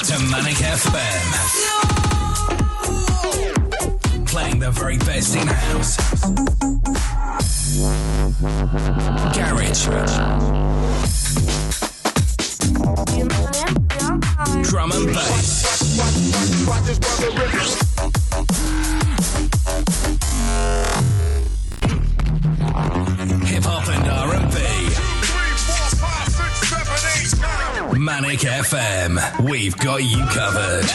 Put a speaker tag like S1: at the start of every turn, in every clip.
S1: to Manic FM. Playing the very best in house, garage, drum and bass, hip hop and R&B. Manic FM, we've got you covered.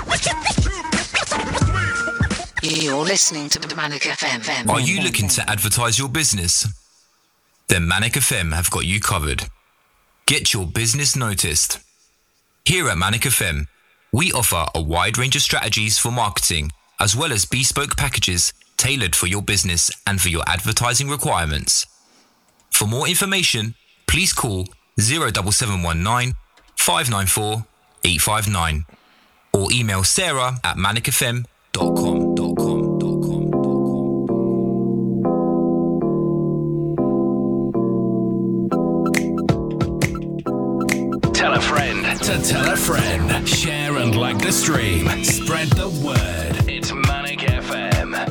S2: You're listening to Manic FM.
S3: Are you looking to advertise your business? Then Manic FM have got you covered. Get your business noticed. Here at Manic FM, we offer a wide range of strategies for marketing, as well as bespoke packages tailored for your business and for your advertising requirements. For more information, please call 07719 594 859 or email Sarah at manicfm.com.
S1: Tell a friend to tell a friend. Share and like the stream. Spread the word. It's Manic FM.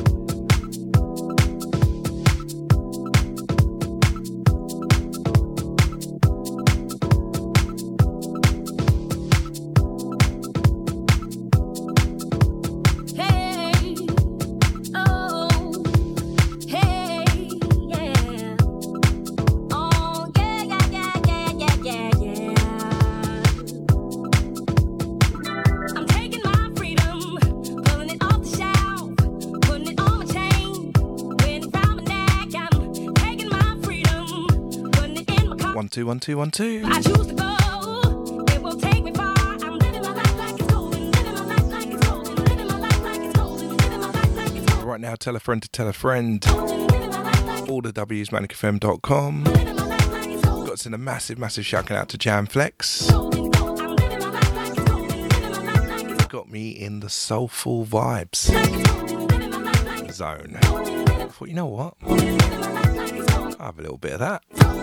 S4: One, two, 1, 2.
S5: I choose to go. It will take me far. I'm living my life like it's golden. Living my life like it's golden. Living my life like it's golden. Living my life like it's golden.
S4: Right now, tell a friend to tell a friend. All the W's, manicfm.com. Got to send a massive shout out to Jam Flex. Got me in the soulful vibes zone. I thought, you know what? I'll have a little bit of that.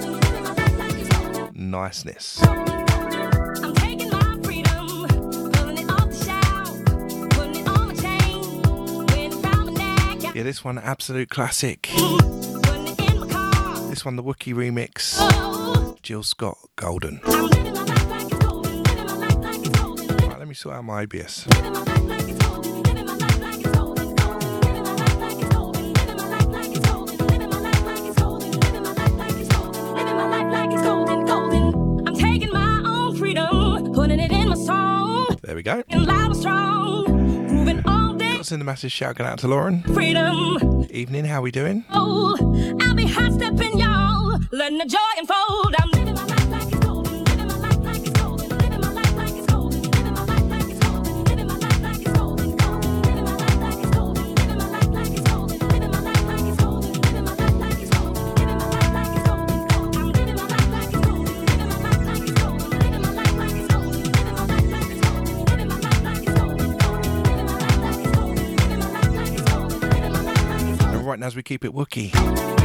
S4: Niceness.
S5: I'm taking my freedom, pulling it off the shelf, putting it on my chain, wearing it around my neck.
S4: Yeah, this one, absolute classic.
S5: Putting it in my car.
S4: This one, the Wookiee remix. Jill Scott, Golden.
S5: I'm living my life like it's golden. Living my life like it's golden.
S4: Right, let me sort out my ABS.
S5: Living my life like it's golden. Living my life like it's golden. Living my life like it's golden. Living my life like it's golden. Living my life like it's golden. Living my life like it's golden. Living my life like it's golden. I'm taking my own freedom, putting it in my song.
S4: There we go.
S5: And loud and strong, moving all day.
S4: Got to send a massive shout out to Lauren.
S5: Freedom.
S4: Evening, how we doing?
S5: Oh, I'll be hot stepping, y'all, letting the joy unfold. I'm living my life like it's golden. Living my life like it's golden. Living my life like it's golden. Living my life like it's golden. Living my life like it's golden. Living my life like it's golden. Living my life like it's golden. Living my life like it's golden. Living my life like it's golden. Living my life like it's golden. I'm living my life like it's golden. Living my life like it's golden. Living my life like it's golden. Living my life like it's golden. Living my life like it's golden. Living my life like it's golden. Living my life like it's golden. Living my life like it's golden.
S4: And right now, as we keep it Wookiee.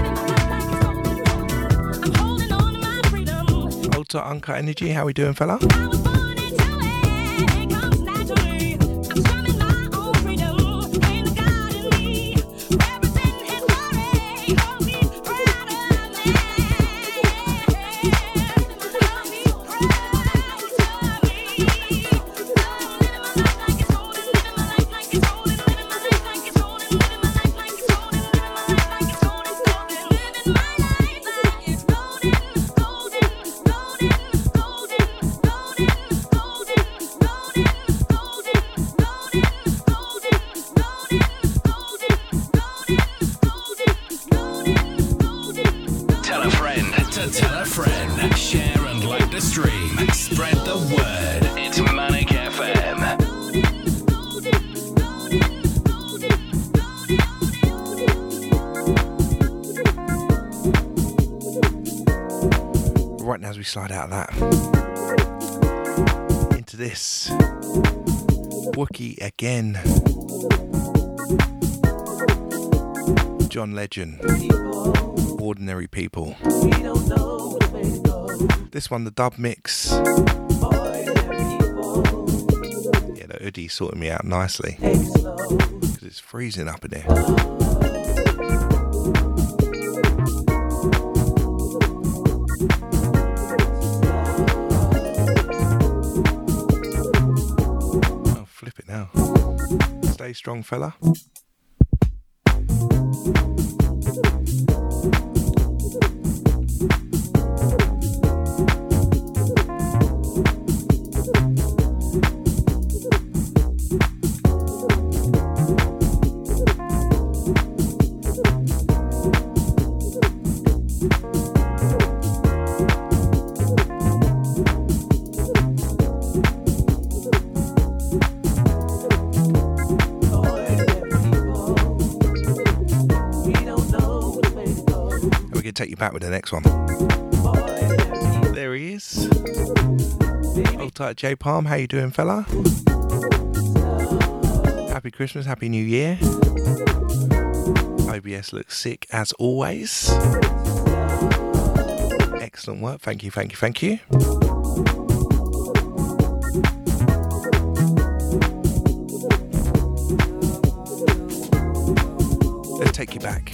S5: I'm holding on to my freedom.
S4: Old to Uncut Energy, how we doing, fella?
S5: I was born into it. It comes naturally. I'm strumming my own freedom in the God in me. Representing His glory. Oh, He's proud of me. Oh, He's proud of me. Oh, living my life like it's golden. Living my life like it's golden. Living my life like it's golden. Living my life like it's golden. Living my life like it's golden. Living my life like it's golden. Golden, golden, golden, golden, golden, golden.
S1: Tell a friend to tell a friend. Share and like the stream. Spread the word. It's Manic FM.
S4: Right now, as we slide out of that, into this Wookiee again. John Legend. Ordinary People. This one, the dub mix. hoodie sorting me out nicely. Because it's freezing up in here. Oh, flip it now. Stay strong, fella. Take you back with the next one. There he is. Hold tight, J Palm. How you doing, fella? Happy Christmas, Happy New Year. OBS looks sick as always. Excellent work. Thank you, thank you, thank you. Let's take you back.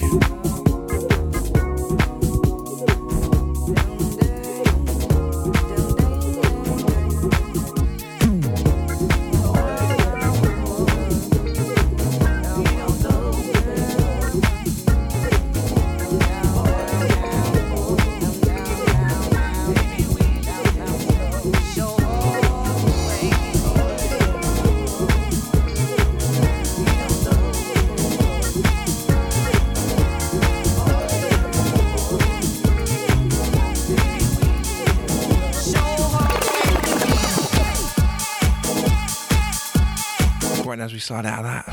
S4: As we slide out of that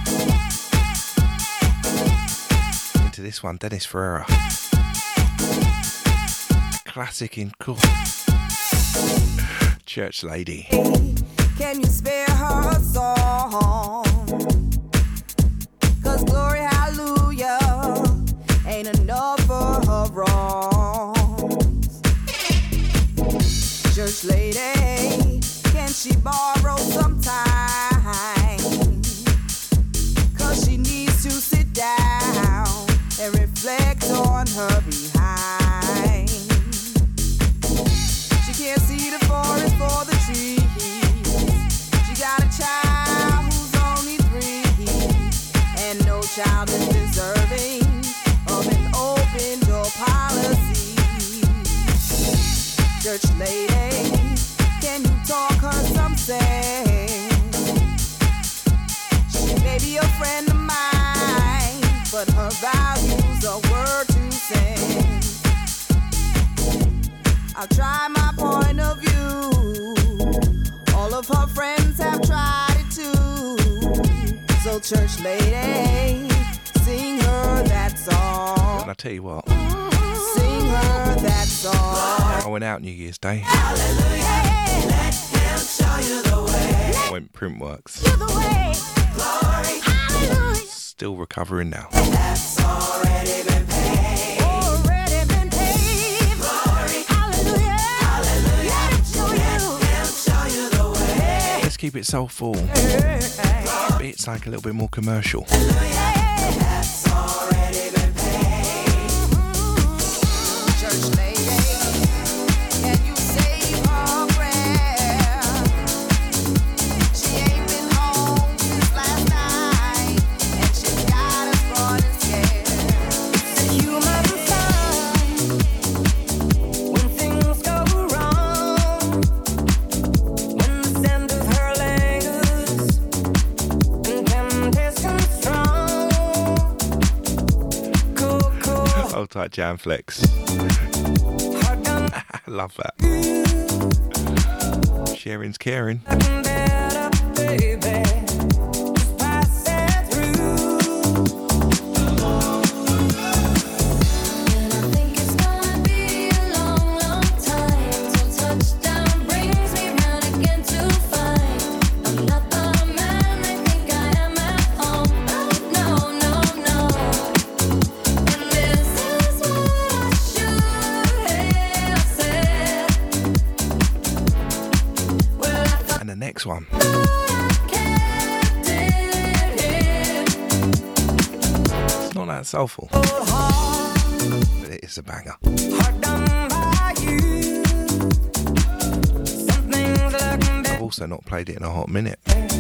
S4: into this one, Dennis Ferreira, classic in cool Church Lady.
S6: Can you spare her a song? 'Cause glory hallelujah ain't enough for her wrongs. Church lady, can she borrow some time? She needs to sit down and reflect on her behind. She can't see the forest for the trees. She got a child who's only 3, and no child is deserving of an open door policy. Church lady, can you talk her some sense? Maybe a friend of mine, but her values are word to send. I'll try my point of view. All of her friends have tried it too. So church lady, sing her that song.
S4: And I tell you what,
S6: Sing her that song.
S4: I went out New Year's Day.
S6: Hallelujah, let him show you the way.
S4: I went Printworks.
S6: The way. Glory, hallelujah.
S4: Still recovering now.
S6: That's already been paid. Already been paid. Glory, hallelujah. Hallelujah. Let him show you the way.
S4: Let's keep it soulful. It's like a little bit more commercial.
S6: That's already been paid. Church lady, can you save her prayer? She ain't been home since last night, and she got us running scared. And you must find when things go wrong, when the scent of her lingers and temptation strong. Cool.
S4: Hold tight, Jam Flex. Love that. Sharing's caring.
S6: Better, baby. Just pass it through.
S5: And I think it's gonna be a long, long time till touchdown brings me round again to find I'm not the man I think I am at home. No, no, no. And this is what I should have said. Well, I thought
S4: And the next one.
S5: I can
S4: soulful. But it is a banger. I've also not played it in a hot minute.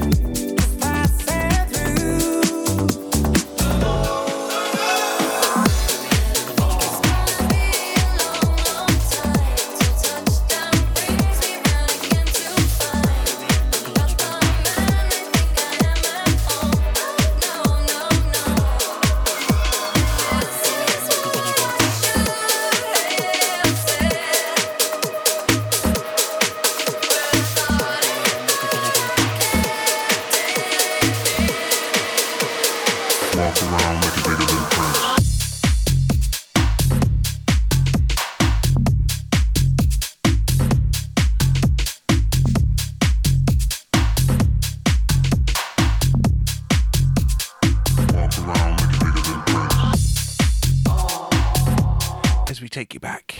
S4: Take you back.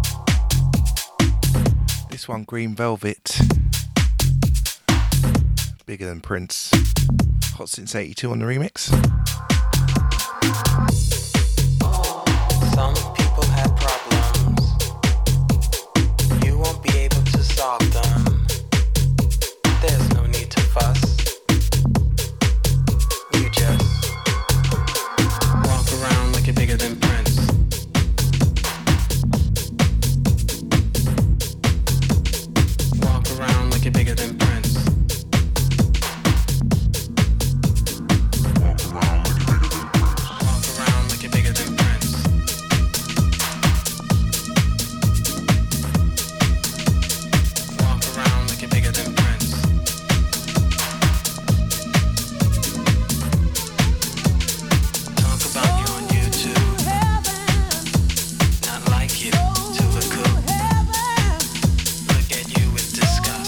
S4: This one, Green Velvet, Bigger Than Prince, Hot Since 82 on the remix.
S7: Some people have problems. You won't be able to solve them. There's no need to fuss. You just walk around like you're bigger than Prince. Like you're bigger than Prince. Walk around like you're bigger than Prince. Walk around like you're bigger than Prince. Talk about you on YouTube. Not like you to look cool. Look at you with disgust.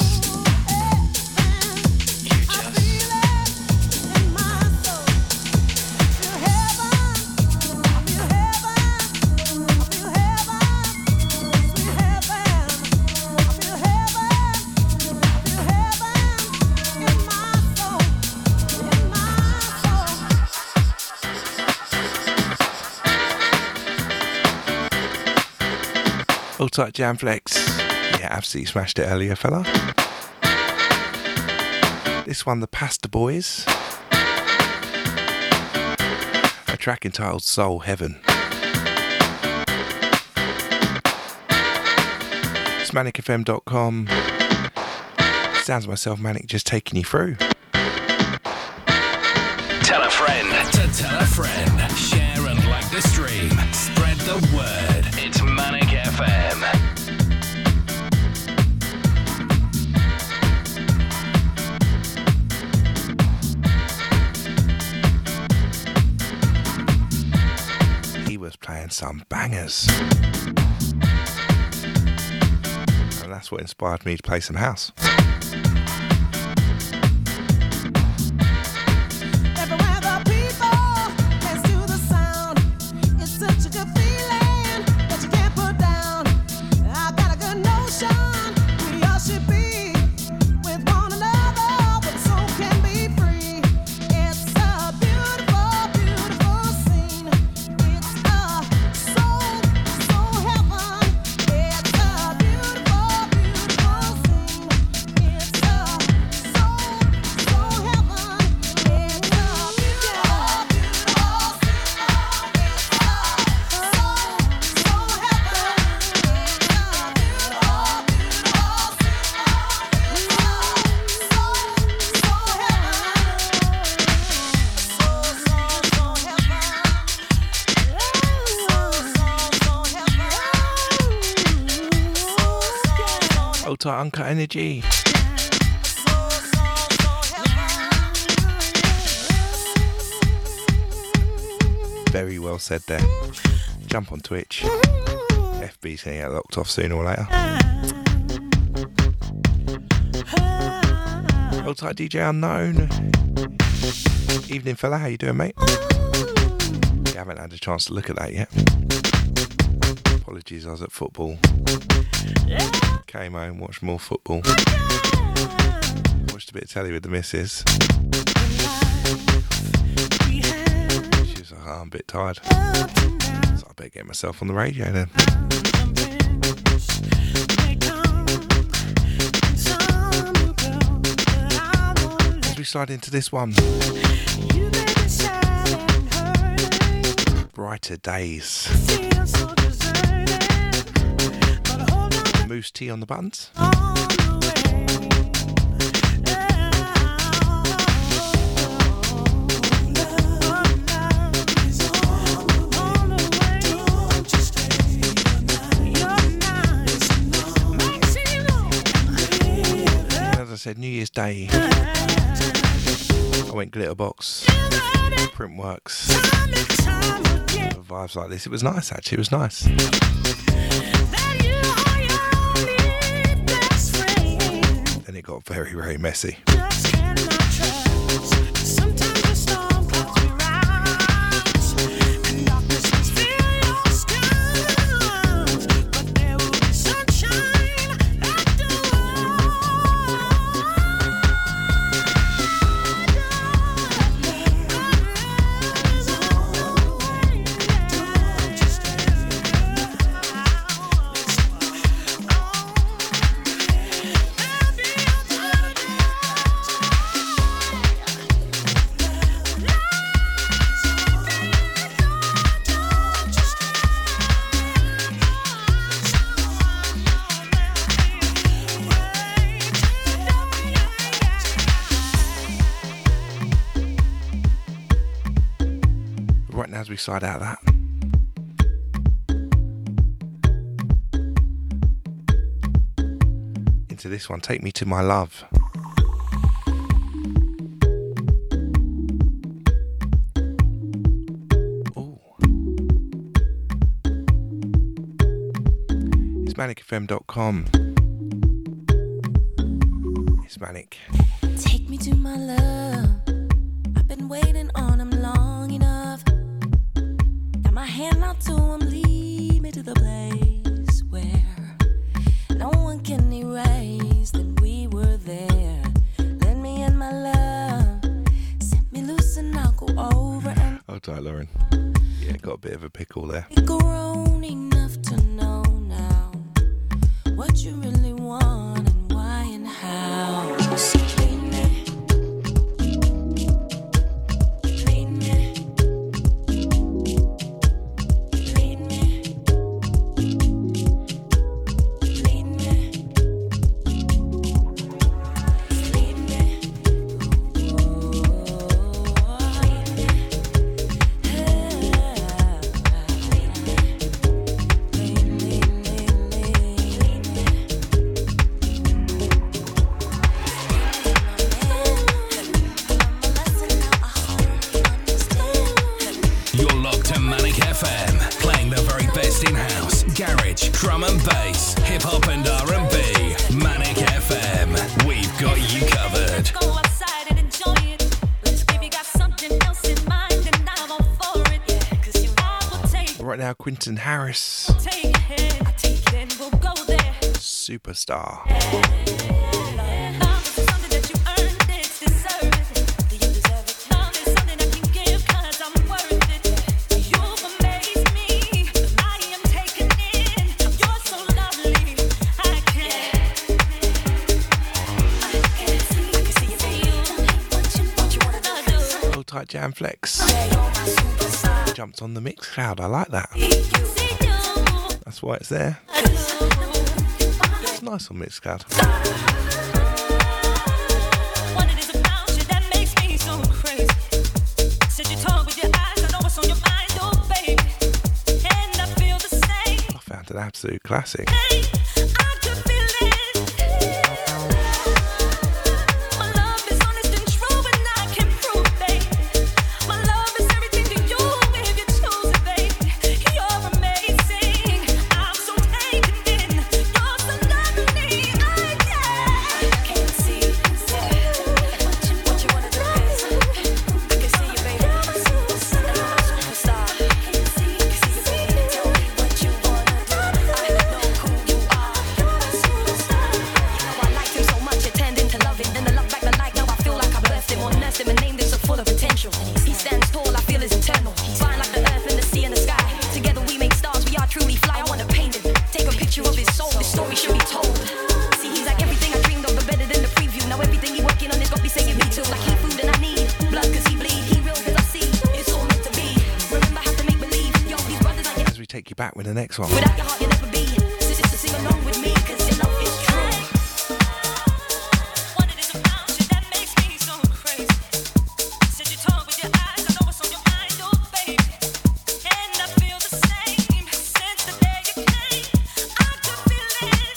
S4: Hold tight, Jam Flex. Yeah, absolutely smashed it earlier, fella. This one, the Pasta Boys. A track entitled Soul Heaven. It's manicfm.com. Sounds myself, Manic, just taking you through.
S1: Tell a friend to tell a friend. Share and like the stream. Spread the word. It's Manic FM.
S4: He was playing some bangers. And that's what inspired me to play some house. Tight Uncut Energy. Very well said there. Jump on Twitch. FB's gonna get locked off sooner or later. Hold tight, DJ Unknown. Evening fella, how you doing, mate? You haven't had a chance to look at that yet. Apologies, I was at football. Came home, watched more football. Watched a bit of telly with the missus. She was like, I'm a bit tired. So I better get myself on the radio then. As we slide into this one. Brighter Days. Moose Tea on the buttons. As I said, New Year's Day, I went Glitterbox, Printworks, vibes like this. It was nice, actually. It was nice. Then it got very, very messy. As we side out that. Into this one, Take Me to My Love. Ooh. It's manicfm.com. It's Manic.
S8: Take me to my love. I've been waiting on him long enough. My hand out to him, lead me to the place where no one can erase that we were there. Let me in my love, set me loose and I'll go over and
S4: Hold tight, Lauren. Yeah, got a bit of a pickle there.
S8: grown enough to know now what you really want and why and how. So lead me, lead me.
S1: Garage, drum and bass, hip hop and R&B. Manic FM, we've got you covered.
S5: Go outside and enjoy it. Let's give you got something else in mind and I'm all for it. Yeah, 'cause you I will take
S4: Right now, Quinton Harris,
S5: take your hand. I take it and we'll go there.
S4: Superstar.
S5: Love is something that you earned, it's deserved. Do you deserve it? Love is something I can give 'cause I'm worth it. You've amazed me. I am taken in. You're so lovely. I can't see you. What you wanna do?
S4: Hold tight, Jam Flex.
S5: Yeah, you're my superstar.
S4: Jumped on the mix cloud. I like that.
S5: See you.
S4: That's why it's there.
S5: I do.
S4: It's nice on mix cloud.
S5: What it is about you that makes me so crazy. Said you talk with your eyes, I know what's on your mind, oh baby. And I feel the same.
S4: I found an absolute classic.
S5: Hey, I could feel it. My love is honest and true, and I can prove, baby. My love is everything to you if you choose it, baby. You're amazing. I'm so taken in. You're so lovely. I can't see. What you wanna do? I can see you, baby. You're my superstar. You're my superstar. I can see you, baby. Tell me what you wanna do. I know who you are. You're my superstar. You know I liked him so much, it turned into loving. Then the love back the like. Now I feel like I birthed him or nursed him and named him so full of potential. He stands tall, I feel is eternal. He's fine like
S4: you back with the next one.
S8: Without your heart, you'll never be. So sing along with me, 'cause your love is true. What it is about you that makes me so crazy. Said you talk with your eyes, I know what's on your mind, oh baby. And I feel the same since the day you came. I could feel it.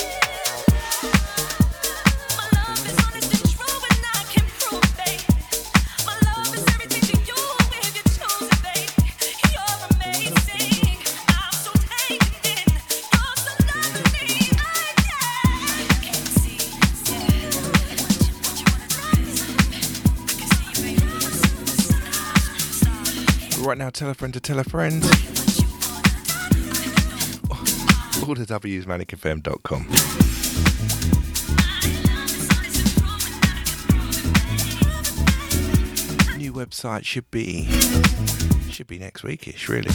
S8: My love is honest and true, and I can prove it, baby. My love is everything to you if you choose it, baby. You're amazing. I'm so taken in. You're so lovely. I can't see. Yeah. What you wanna do? I can see you, baby.
S4: Right now, tell a friend to tell a friend. All the W's, manicfm.com. New website should be next weekish, really.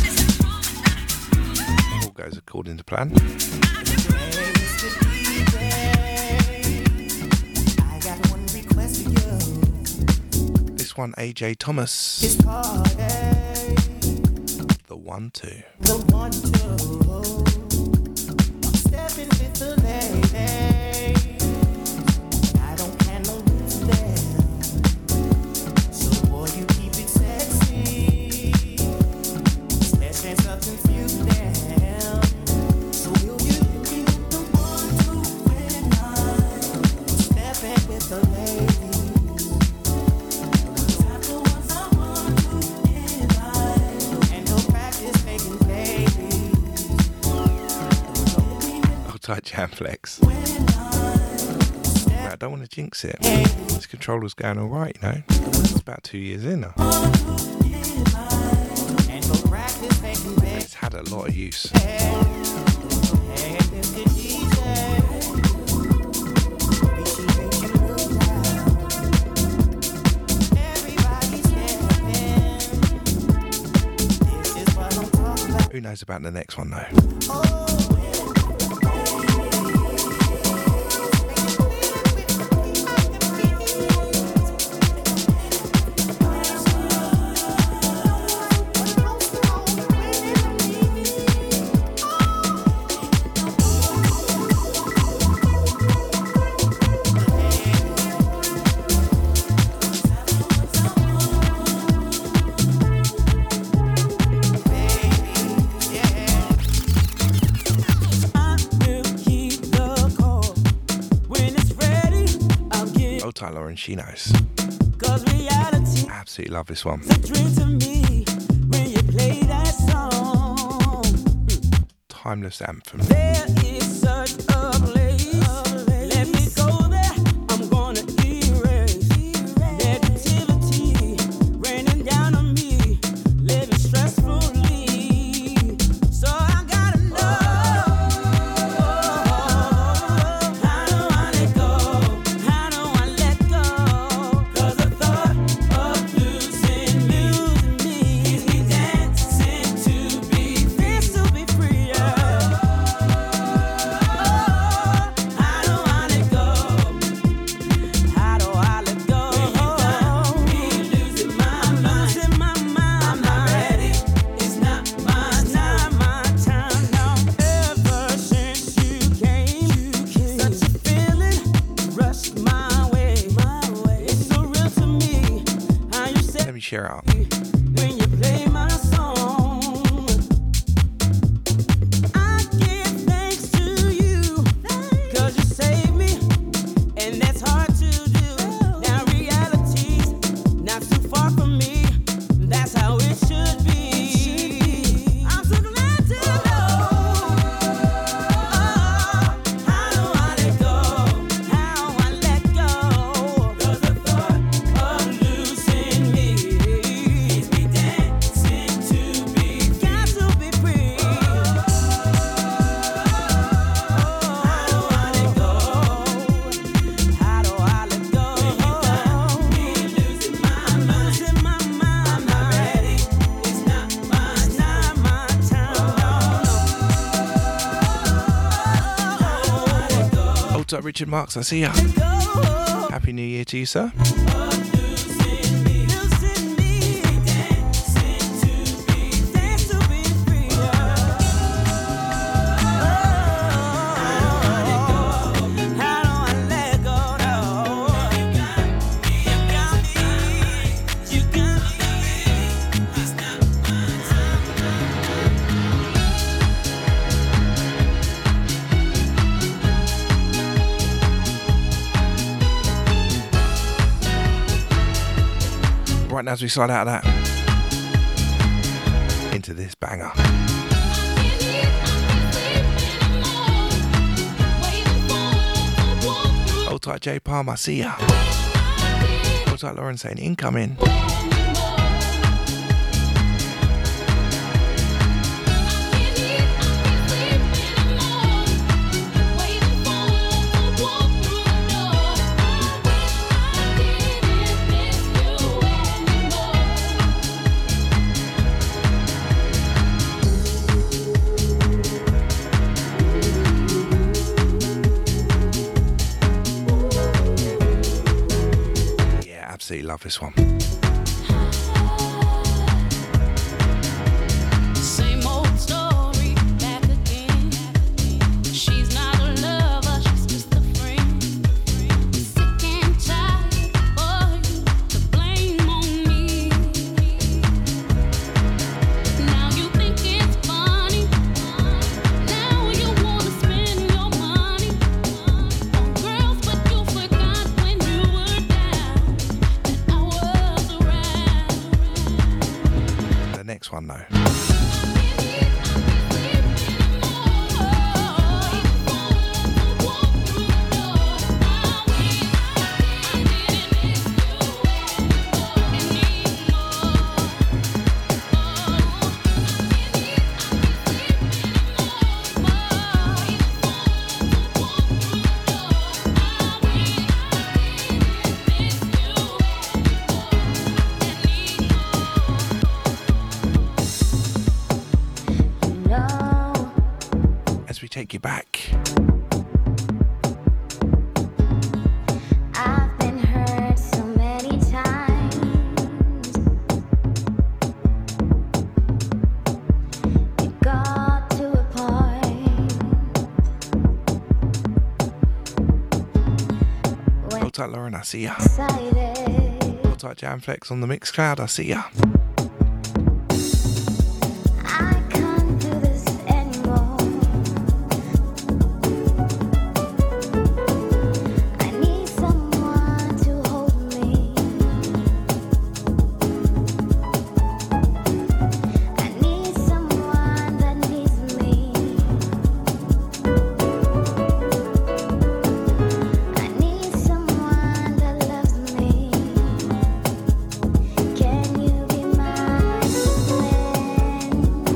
S4: All goes according to plan.
S6: I got one request for you.
S4: This one, AJ Thomas,
S6: This party,
S4: the 1-2.
S6: the one to I'm stepping with the lady. I don't have no roots there. So boy, you keep it sexy. Let's dance something few down. So will you be the one to when I'm stepping with the lady? And no practice making babies.
S4: Hold tight, Jamflex. I don't want to jinx it. This controller's going all right, you know. It's about 2 years in now.
S6: And no practice making babies.
S4: It's had a lot of use. Who knows about the next one though? Old Tyler Lauren, she knows. Absolutely love this one. Timeless anthem.
S6: There is such a place. Let me go there. I'm gonna erase negativity raining down on me, living stressfully. So I gotta know how do I let go? How do I let go? 'Cause the thought of losing me keeps me dancing to be free.
S4: Let me share out.
S6: When you play my song, I give thanks to you, 'cause you saved me, and that's hard to do. Now reality's not too far from me, that's how it should be. I'm so glad to know. How do I let go? How I let go? 'Cause the thought of losing me keeps me dancing to be free. Got to be free. How do I let go? How do I let go? Me losing my mind. I'm not ready. It's not my time.
S4: Old Tyler Richard Marks, I see ya. Happy New Year to you, sir.
S6: Losing me, dancing to be free.
S4: Right now, as we slide out of that, into this banger. Hold tight, J Palm, I see ya. Hold tight, Lauren saying incoming. Absolutely love this one.
S5: Same old story, back again. She's not a lover, she's just a friend. Sick and tired for you to blame on me. Now you think it's funny. Now you wanna spend your money on girls, but you forgot when you were down.
S4: The next one, though. Take you back.
S9: I've been hurt so many times. It got to a point.
S4: Hold tight, Lauren, I see ya.
S9: Decided
S4: Hold tight, Jam Flex on the Mixed Cloud, I see ya.
S9: I can't do this anymore. I need someone to hold me. I need someone that needs me. I need someone that loves me. Can you be my Superman?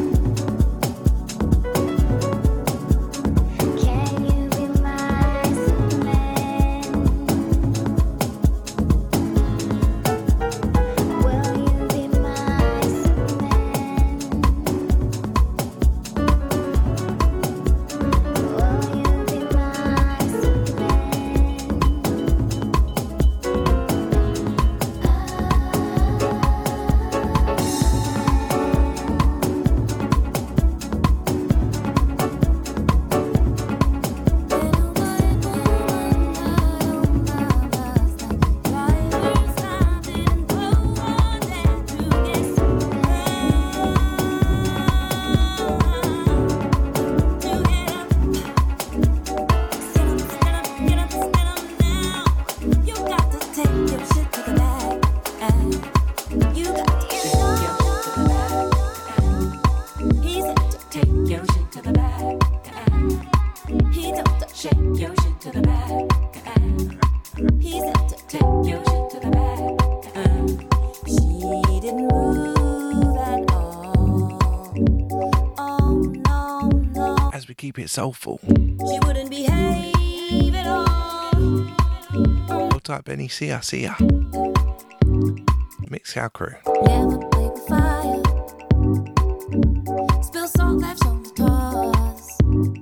S9: Can you be my Superman? Will you be my Superman? Will you be my
S4: As we keep it soulful.
S8: She wouldn't behave at all.
S4: Hold tight, Benny, see ya, see ya. Mixed Cloud crew.
S8: Never play with fire. Spill salt, left on the toss.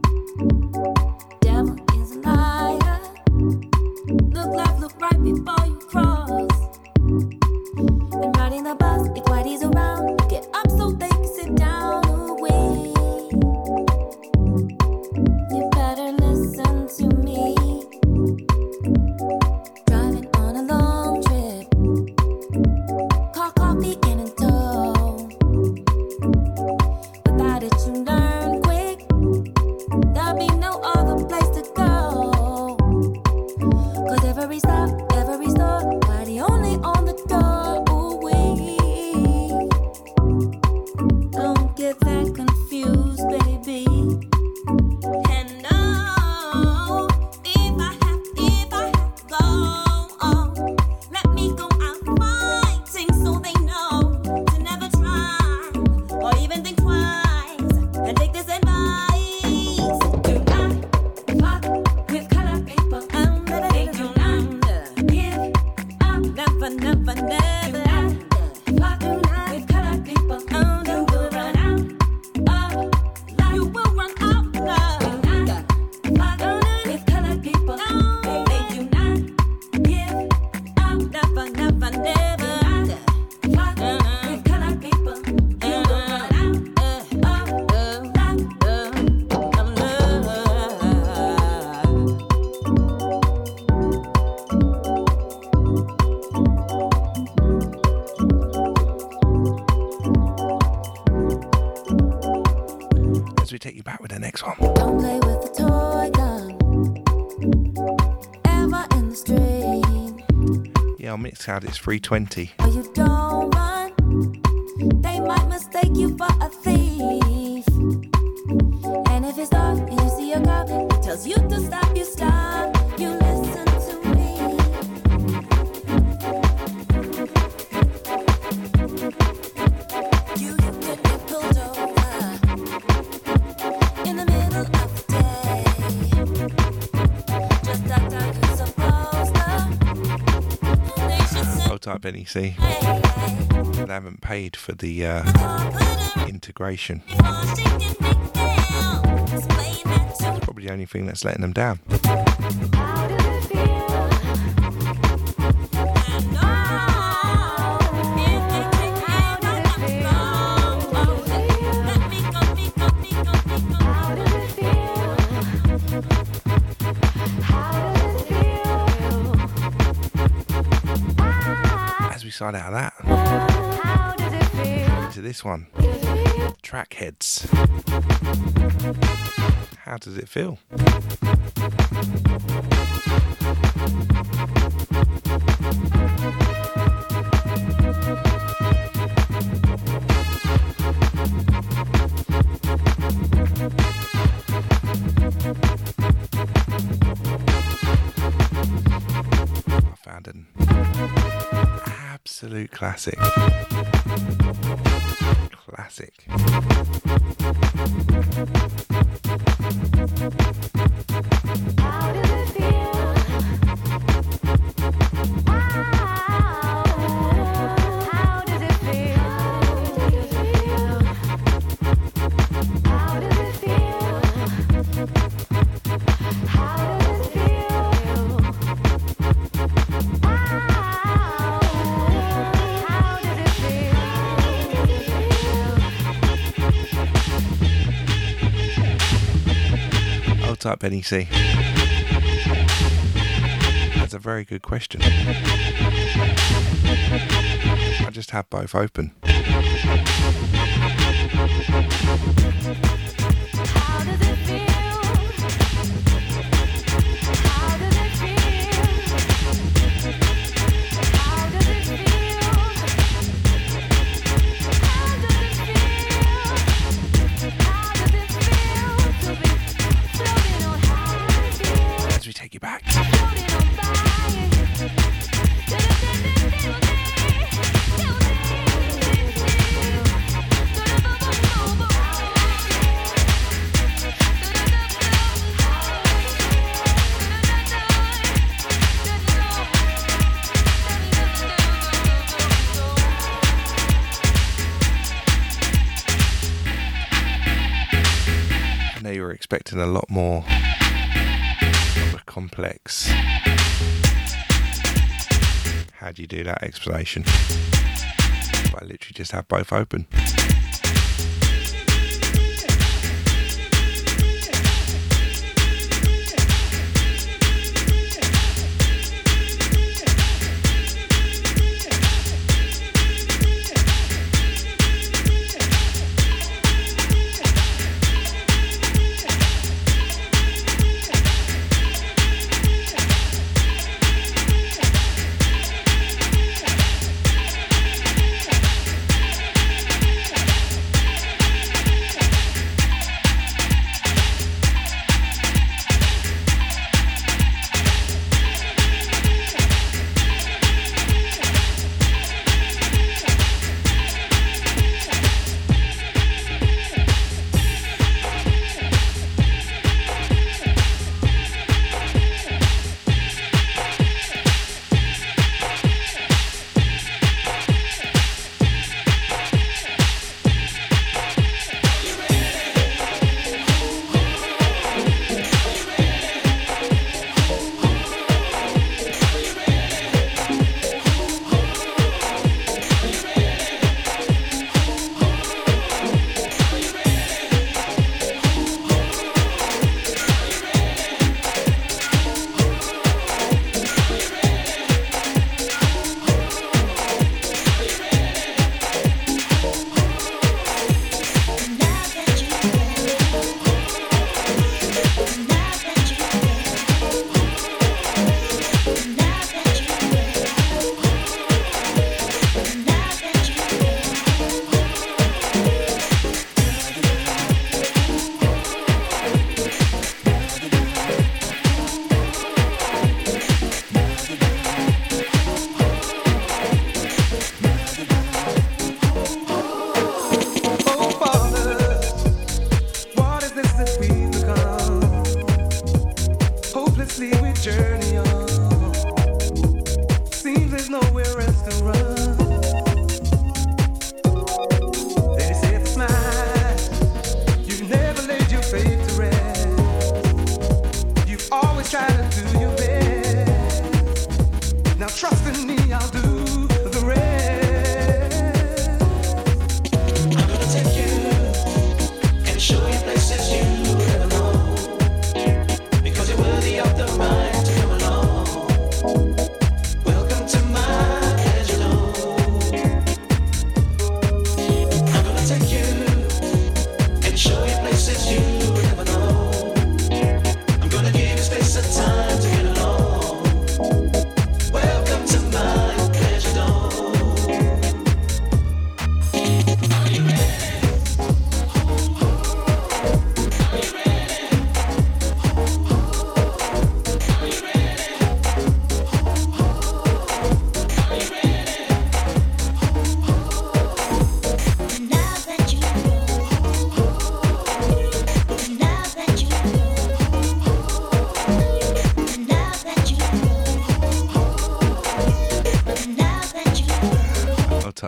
S8: Devil is a liar. Look left, look right before you cross. And riding the bus, if Whitey's around, get up so they can sit down away. You better listen to me. Driving on a long trip. Car
S4: we take you back with the next one.
S8: Don't play with the toy gun. Ever in the street.
S4: Yeah, on Mixcloud it's 320.
S8: Or you don't run. They might mistake you for a thief. And if it's dark and you see a cop, it tells you to stop, you stop. You listen to me. You can get pulled over in the middle of the day. Just act like you're supposed to. They should say,
S4: Old type NEC.
S8: hey, hey.
S4: They haven't paid for the integration. Probably the only thing that's letting them down. As we side out of that, into this one, Track Heads. How does it feel? I found an absolute classic. Classic.
S9: How does it feel? How does it feel? How does it feel? How does it feel?
S4: Old type NEC. That's a very good question. I just have both open.
S9: How does it feel? How does it feel? How does it feel? How does it feel? How does it feel to be floating on high?
S4: As we take you back.
S9: Floating on by.
S4: I know you were expecting a lot more of a complex. How do you do that explanation? But I literally just have both open.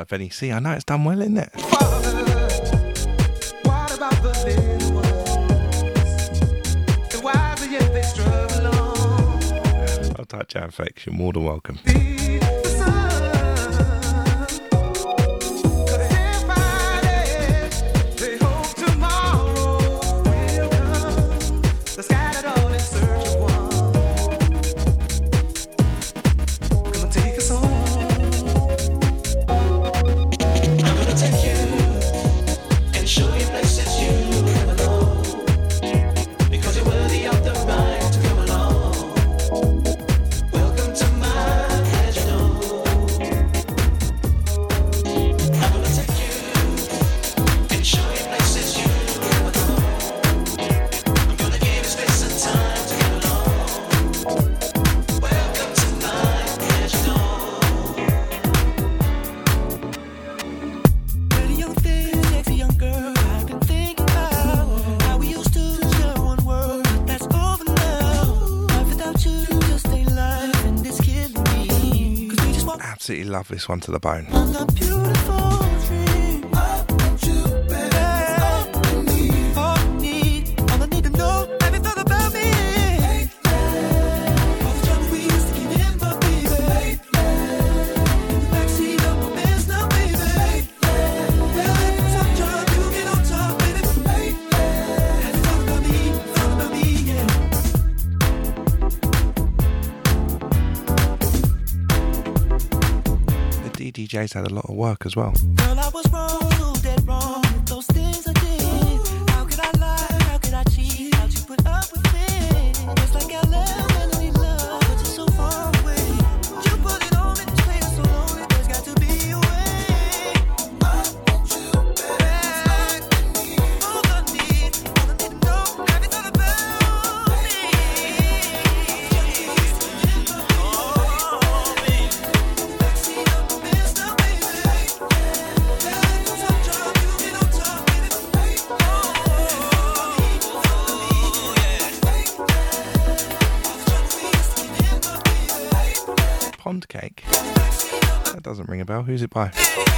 S4: Benny C. I know it's done well, isn't it?
S10: What about the little ones? The wise and yet they struggle on.
S4: I'll touch Jam Flex. You're more than welcome.
S10: The sun.
S4: Absolutely love this one to the bone. DJ's had a lot of work as well.
S10: Girl, I was wrong, dead wrong with those things I did. How could I lie? How could I cheat? How'd you put up with it? It's like I love and only love, but you're so far away. You put it on me, this pain is so lonely. There's got to be a way. I want you back. All I need to know, have you thought about me? Backseat of the best of baby.
S4: Pond Cake? That doesn't ring a bell. Who's it by?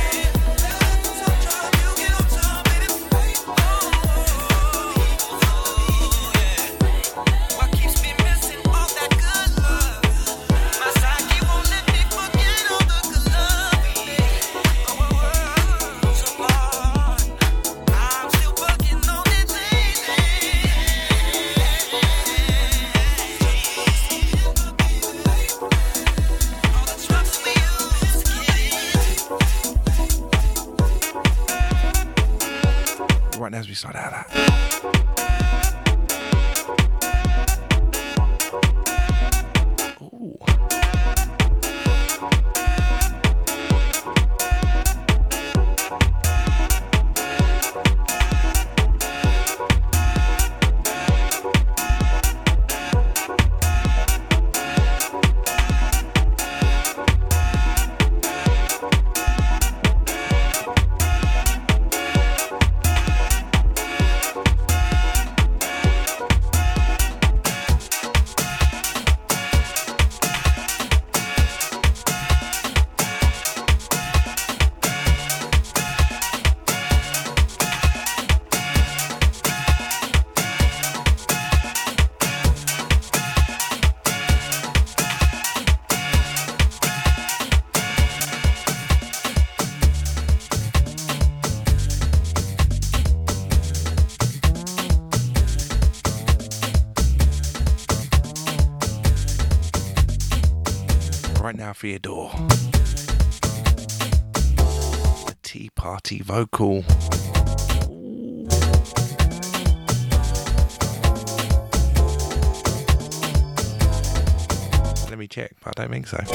S4: Right now as we start out of that. Ooh. Right now for your door. The Tea Party vocal. Ooh. Let me check, but I don't think so.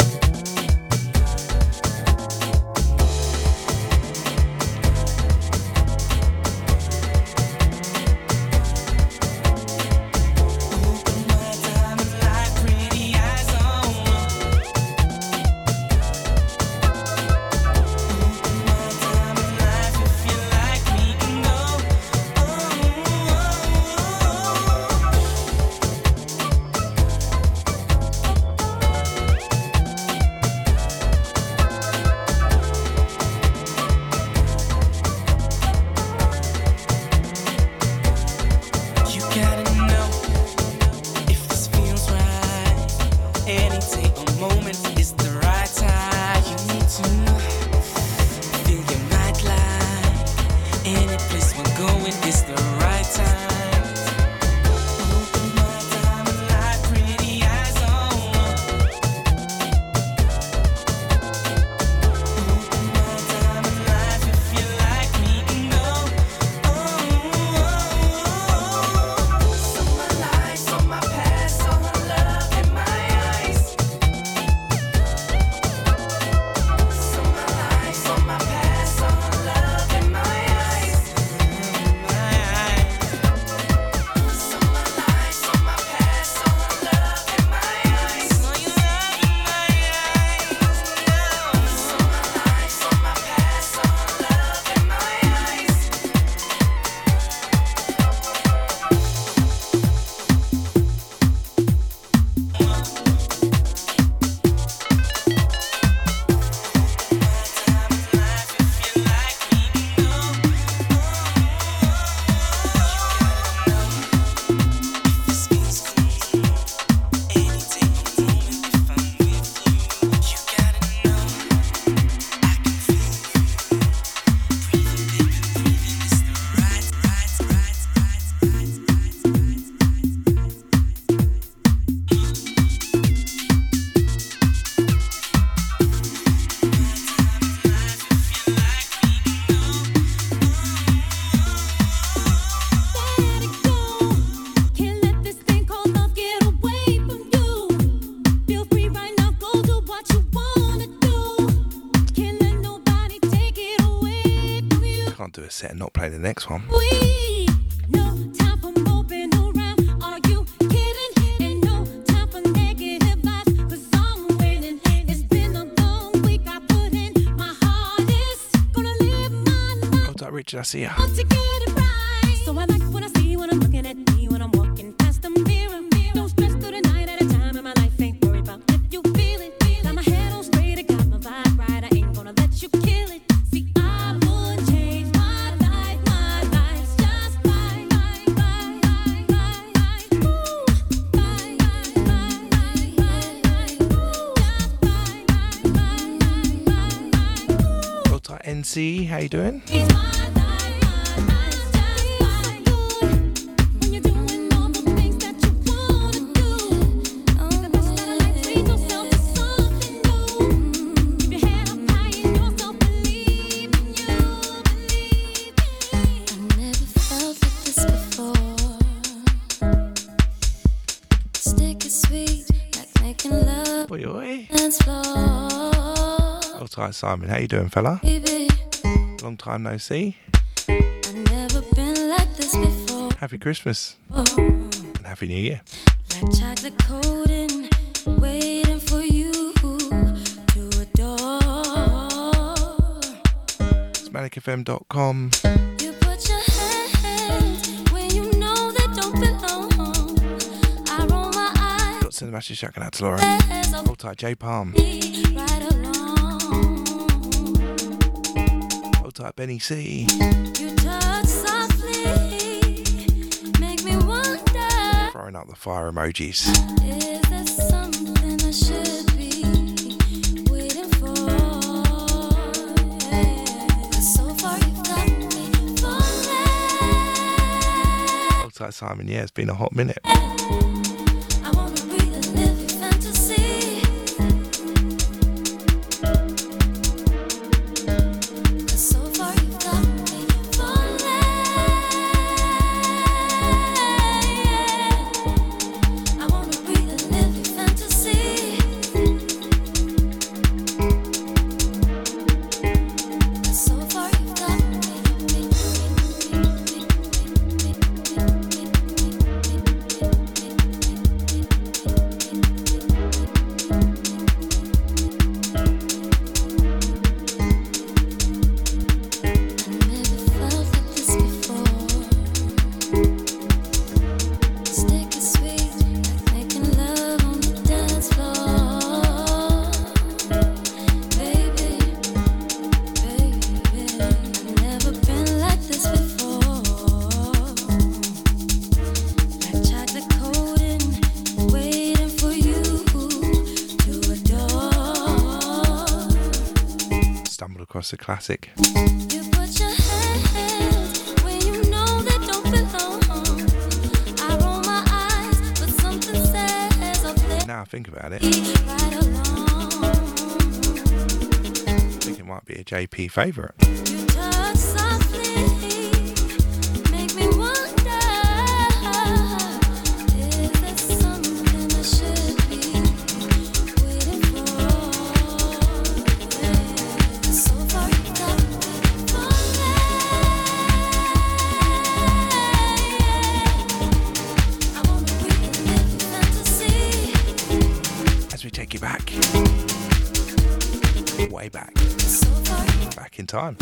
S4: do a set and not play the next one.
S5: We no time for moping around. Are you kidding? Ain't no time for negative vibes, 'cause I'm winning. It's been a long week. I put in my hardest. Gonna live my life.
S4: Hold up, Richard, I see ya.
S5: Want to get it right. So I like what I see when I'm looking at me, when I'm walking past the mirror. Don't stress through the night at a time in my life. Ain't worried about if you feel it. Got my head on straight, I got my vibe right. I ain't gonna let you kill it. See, I would change my life just by.
S4: Hold tight, NC, how you doing?
S5: When you're doing all the things that you wanna do, the best out of life, treat yourself to something new. Keep your head up high in yourself, believe in you, believe in.
S8: I never felt like this before. Stick is sweet, like making love
S4: Oi, oi.
S8: dance floor.
S4: Hold tight, Simon, how you doing, fella?
S8: Baby,
S4: Long time no see.
S8: I never been like this before.
S4: Happy Christmas
S8: Oh,
S4: and Happy New Year.
S8: like chocolate coating, waiting for you to adore.
S4: It's manicfm.com.
S8: You put your hands where you know they don't belong. I roll my eyes
S4: Got to send a massive shout out to Laura.
S8: as I
S4: Hold tight, J Palm.
S8: right along.
S4: Hold tight, Benny C.
S8: You touch softly, make me wonder.
S4: Throwing up the fire emojis.
S8: Is there something I should be waiting for? Yeah. 'Cause so far you've got me falling.
S4: Hold tight, Simon. Yeah, it's been a hot minute.
S8: I wanna relive your fantasy. 'Cause so far you've got me falling. I wanna relive your fantasy. 'Cause so far you've got me.
S4: Stumbled across a classic.
S8: You put your hands where you know they don't belong. I roll my eyes, but something says up there
S4: Now I think about it,
S8: right along.
S4: I think it might be a JP favourite.
S8: You touch softly, make me wonder. Is there something I should be waiting for? Yeah. So far you got me falling. I wanna relive your fantasy.
S4: As we take you back, way back,
S8: So far you
S4: back in time.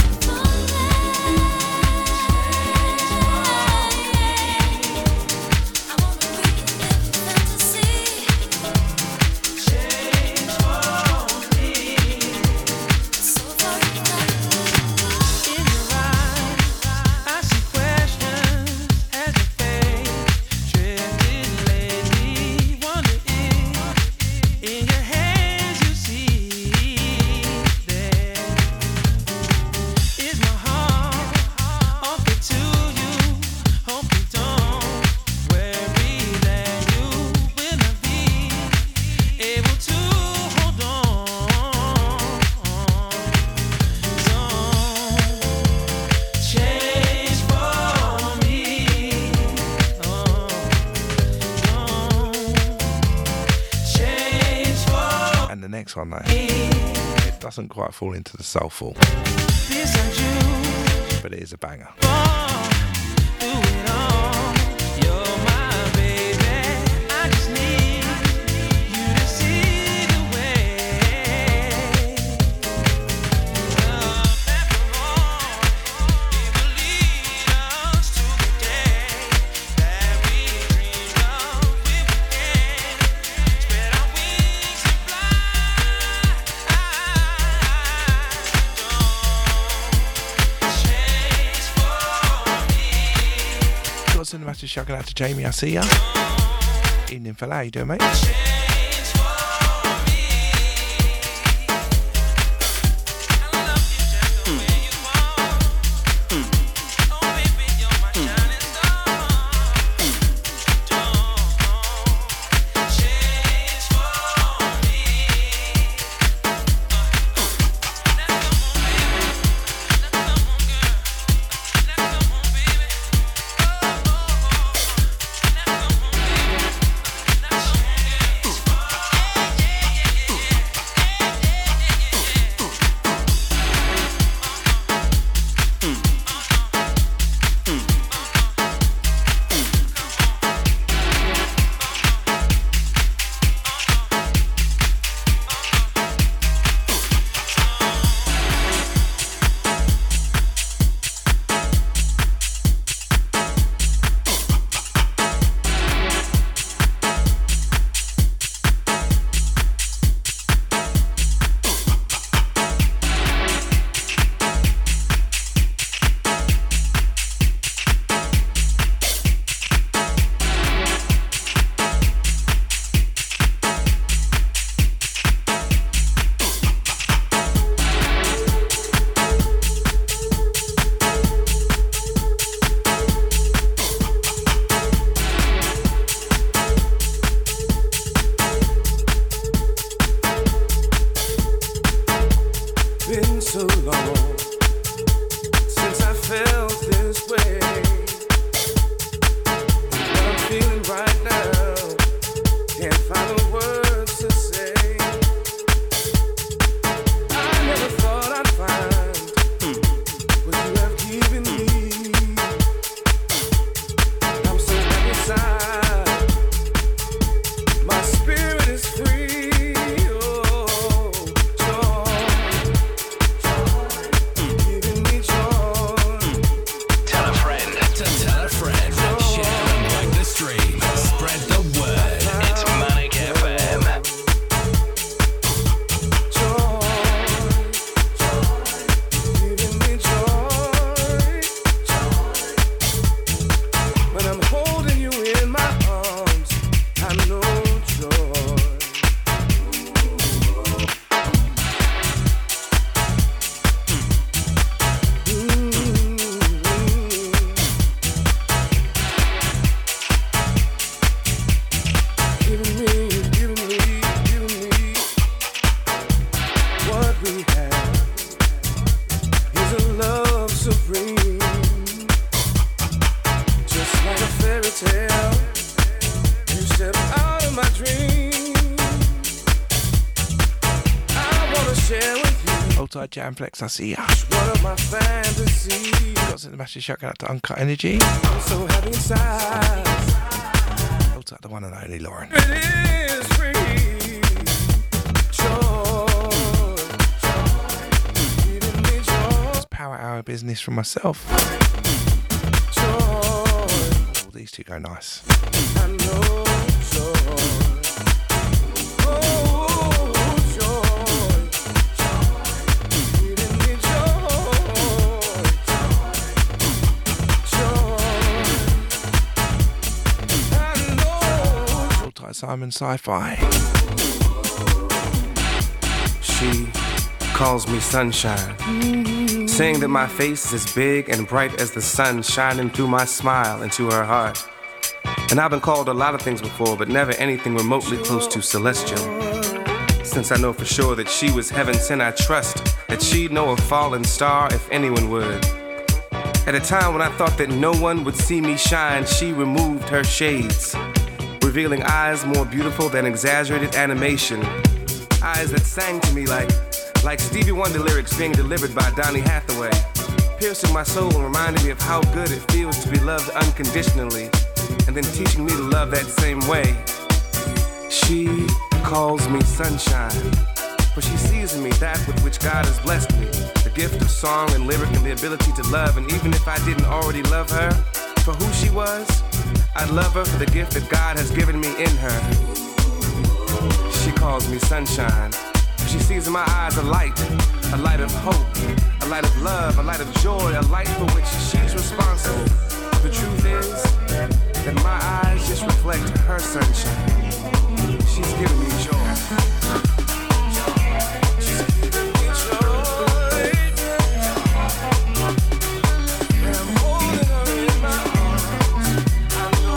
S4: Next one though, it doesn't quite fall into the soulful, but But it is a banger. Send a massive shout out to Jamie, I see ya. Evening fella, how you doing, mate? Jam Flex, I see ya.
S11: One of my fantasies.
S4: Got some massive shout out to Uncut Energy.
S11: I'm so happy inside.
S4: Hold out the one and only Lauren.
S11: It is free. Joy. Giving me joy.
S4: It's Power Hour business from myself.
S11: Joy.
S4: Oh, these two go nice.
S11: I know joy.
S4: Simon Sci-Fi.
S11: She calls me sunshine, saying that my face is as big and bright as the sun shining through my smile into her heart. And I've been called a lot of things before, but never anything remotely close to celestial. Since I know for sure that she was heaven sent, I trust that she'd know a fallen star if anyone would. At a time when I thought that no one would see me shine, she removed her shades, revealing eyes more beautiful than exaggerated animation. Eyes that sang to me like Stevie Wonder lyrics being delivered by Donny Hathaway. piercing my soul and reminding me of how good it feels to be loved unconditionally, and then teaching me to love that same way. She calls me sunshine, for she sees in me that with which God has blessed me, the gift of song and lyric and the ability to love. And even if I didn't already love her for who she was, I'd love her for the gift that God has given me in her. She calls me sunshine. She sees in my eyes a light of hope, a light of love, a light of joy, a light for which she's responsible. The truth is that my eyes just reflect her sunshine. She's giving me joy. She's giving me joy. And I'm holding her in my arms. I know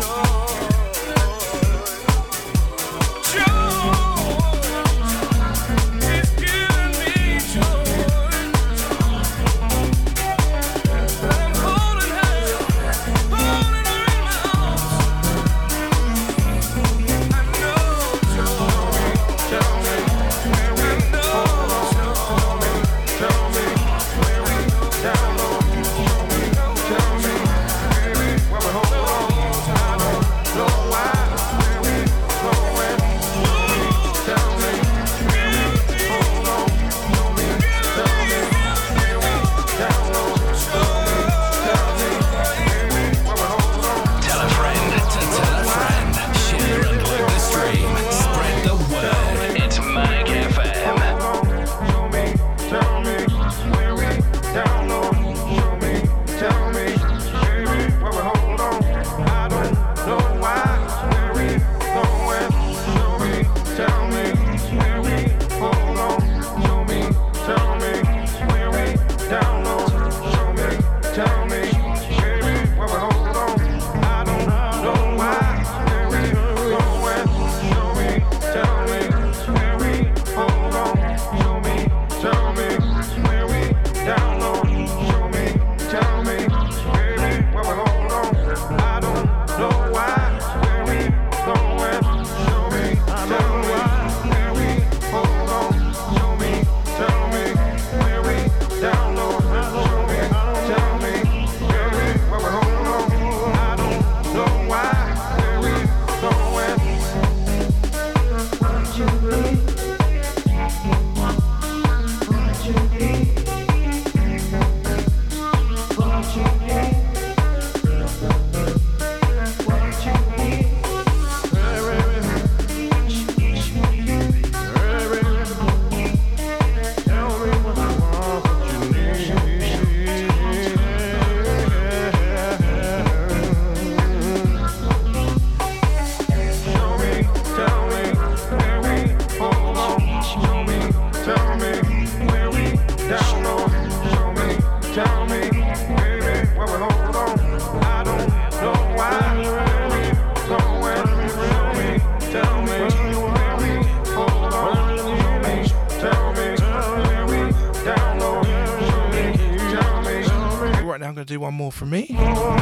S4: Do one more from me.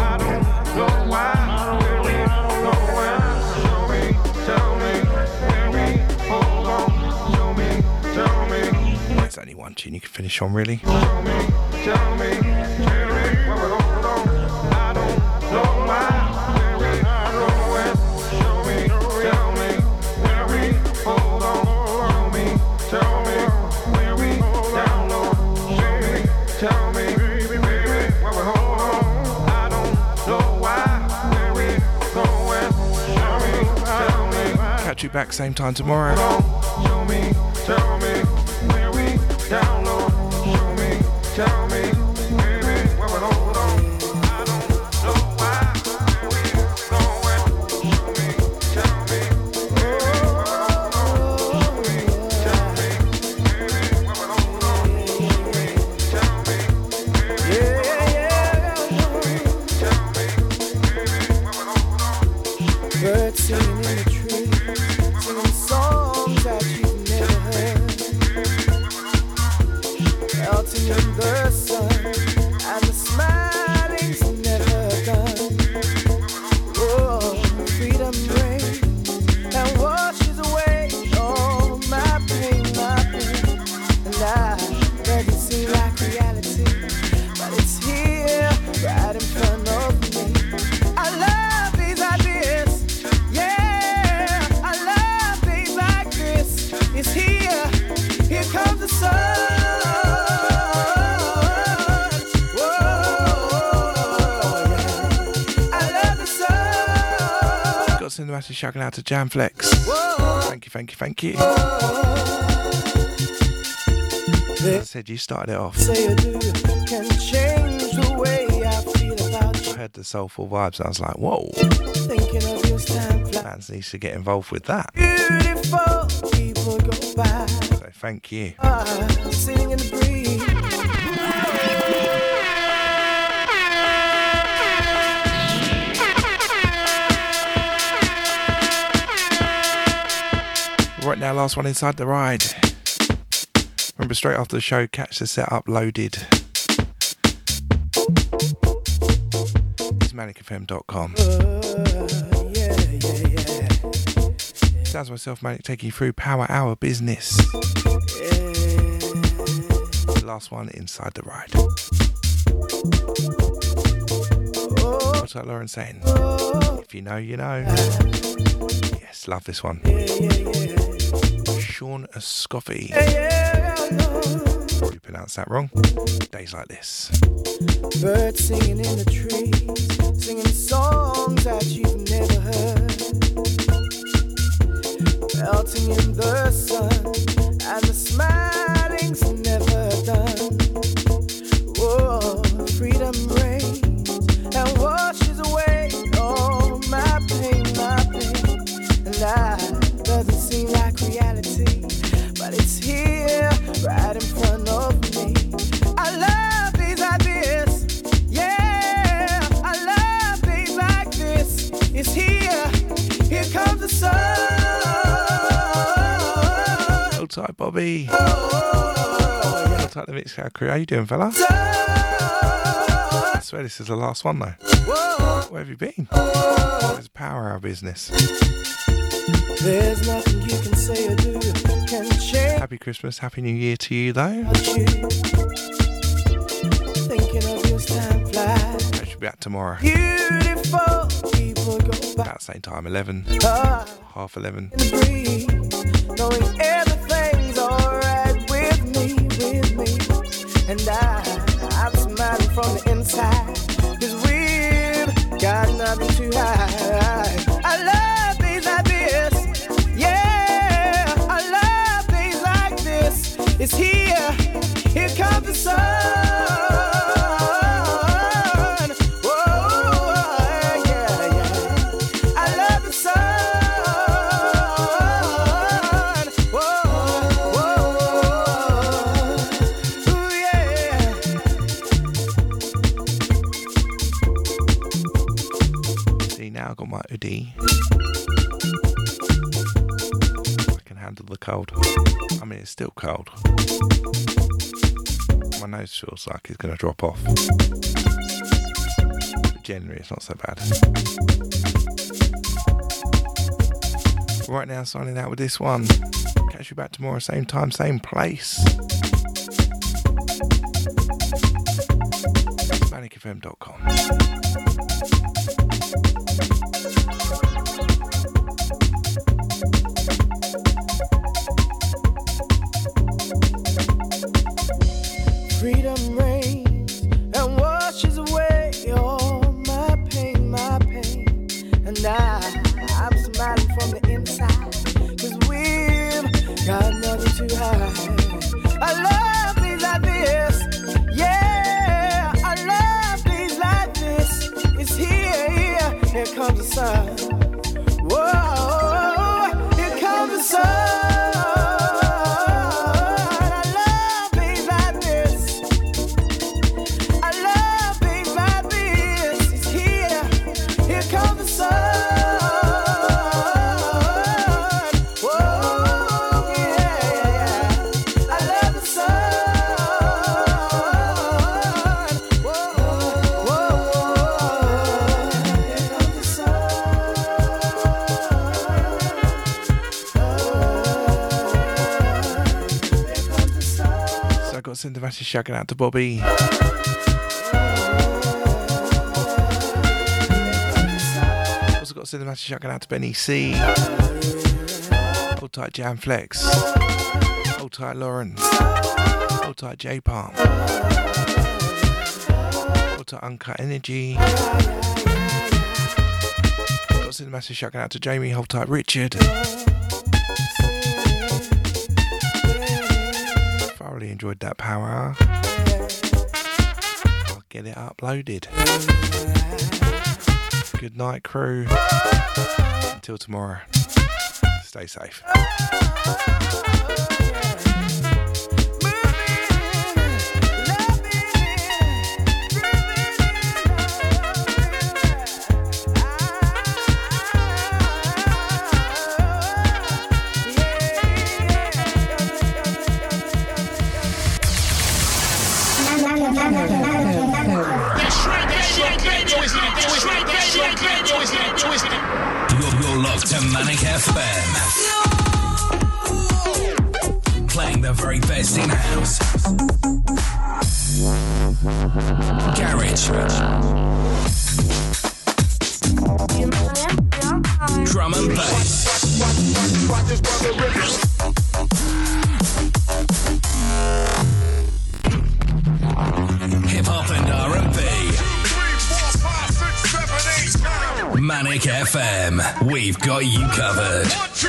S4: There's only one tune you can finish on, really. Catch you back same time tomorrow. Tell me where we down low. Tell me, baby, where we hold on. I don't know why. Where we going? Show me, tell me, baby, where we hold on. Tell me, baby, where we hold on. Tell me, baby, tell me, baby, where we hold on.
S6: Birds singing in the trees, singing songs that you've never heard. Melting in the sun and the smiling
S12: send a massive shout out to Jam Flex. Thank you, thank you, thank you. As I said, you started it off.
S10: Say I do can change the way I feel about you.
S12: I heard the soulful vibes and I was like, whoa.
S10: Thinking of your time fly.
S12: Man needs to get involved with that.
S10: Beautiful people go by.
S12: So thank you.
S10: Sitting in the breeze.
S12: Right now, last one inside the ride. Remember, straight after the show, catch the set uploaded. It's manicfm.com. Sounds myself, Manic, taking you through Power Hour business. Last one inside the ride. What's that, Lauren saying? If you know, you know. Yes, love this one. Sean Scoffy. Probably pronounced that wrong. Days like this.
S10: Birds singing in the trees, singing songs that you've never heard. Melting in the sun, and the smiling's never done. Whoa, freedom reigns and washes away all my pain, and life doesn't seem like reality, but it's here, right in front of me. I love days like this, yeah. I love days like this. It's here, here comes the sun.
S12: Hold tight, Bobby. Hold tight, the Mixcloud crew. How you doing, fella? I swear this is the last one, though. Where have you been? It's Power Hour business.
S10: There's nothing you can say or do can change.
S12: Happy Christmas, Happy New Year to you, though.
S10: Thinking of your time fly.
S12: I should be back tomorrow.
S10: Beautiful people go by.
S12: About the same time, 11. Half 11.
S10: Breathe, knowing everything's alright with me. And I'm smiling from the inside, 'cause we've got nothing to hide. I love days like this, yeah. I love days like this. It's here, here comes the sun. Whoa, yeah. I love the sun. Ooh, yeah.
S12: See, now I've got my hoodie. I can handle the cold. I mean, it's still cold. My nose feels like it's going to drop off. But generally, it's not so bad. Right now, signing out with this one. Catch you back tomorrow, same time, same place. manicfm.com.
S10: Freedom reigns and washes away all my pain, and I'm smiling from the inside, 'cause we've got nothing to hide. I love days like this, yeah. I love days like this. It's here, here comes the sun. Whoa, here comes the sun.
S12: Send a massive shout out to Bobby. Also got to send a massive shout out to Benny C. Hold tight, Jam Flex. Hold tight, Lauren. Hold tight, J Palm. Hold tight, Uncut Energy. Got to Got to send a massive shout out to Jamie, hold tight Richard. Thoroughly enjoyed that power hour. I'll get it uploaded. Good night, crew. Until tomorrow. Stay safe.
S1: You're locked to Manic FM. Playing the very best in house, garage, drum and bass, hip hop and R&B. Manic FM, we've got you covered.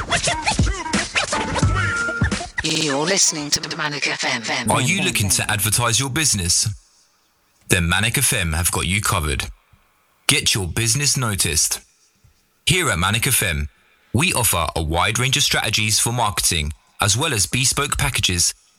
S2: You're listening to Manic FM.
S3: Are you looking to advertise your business? Then Manic FM have got you covered. Get your business noticed. Here at Manic FM, we offer a wide range of strategies for marketing, as well as bespoke packages